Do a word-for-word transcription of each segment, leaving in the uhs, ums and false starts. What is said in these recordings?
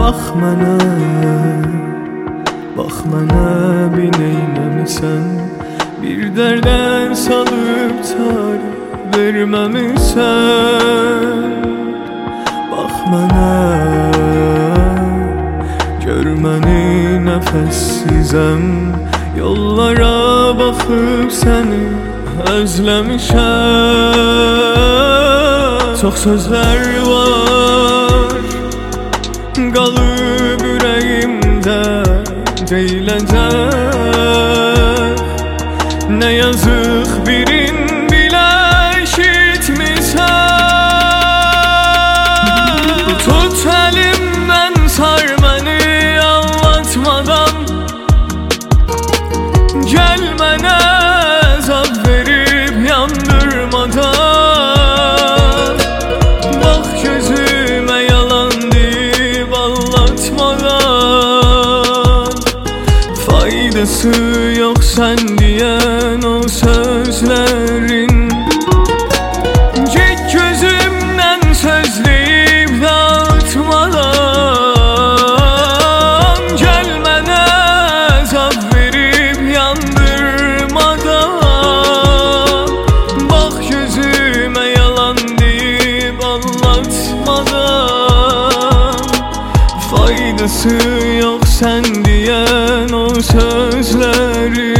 Bax mənə, bax mənə bir neynəmisən, bir dərdən salıb tarif verməmisən. Bax mənə, gör məni nəfəssizəm, yollara baxıb səni özləmişəm. Çox sözlər var, qalıb ürəyimdə deyiləcək. Nə yazıq birin bilə eşitmisən. Tut əlimdən sar məni anlatmadan, gəl mənə əzab verib yandırmadan. Bax gözümə yalan deyib anlatmadan, faydası yox sən deyən o sözlərin. Get gözümdən sözləyib dağıtmadan, gəl mənə əzab verib yandırmadan. Bax gözümə yalan deyib anlatmadan, faydası yox sən deyən o sözlərin.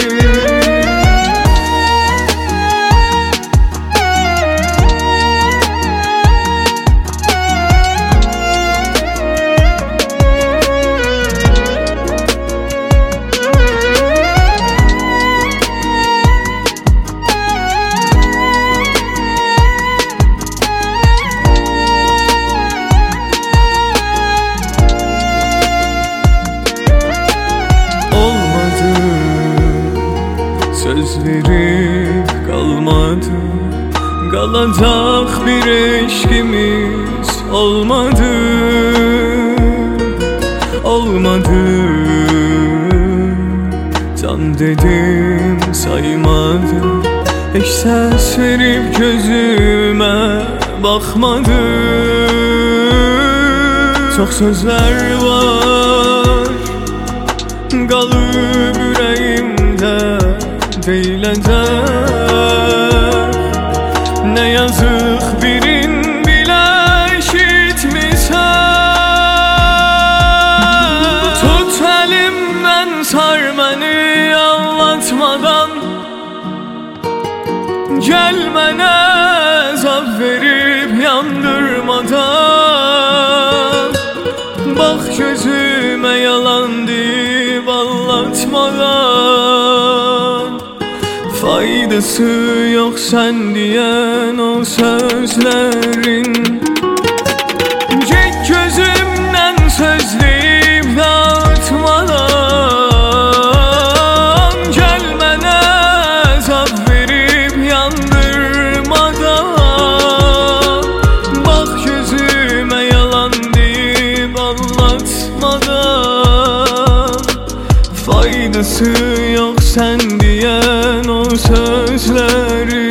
Söz verib qalmadı, qalacaq bir eşkimiz olmadı. Olmadı, can dedim saymadı, heç səs verib gözümə baxmadı. Çox sözlər var, qalıb ürəyimdə deyiləcək. Nə yazıq birin bilə eşitmisən. Tut əlimdən sar məni anlatmadan, gəl mənə əzab verib yandırmadan. Bax gözümə yalan deyib anlatmadan, faydası yox sən deyən o sözlərin. Get gözümdən sözləyib dağıtmadan, gəl mənə əzab verib yandırmadan. Bax gözümə yalan deyib anlatmadan, faydası yox sən deyən o sözləri.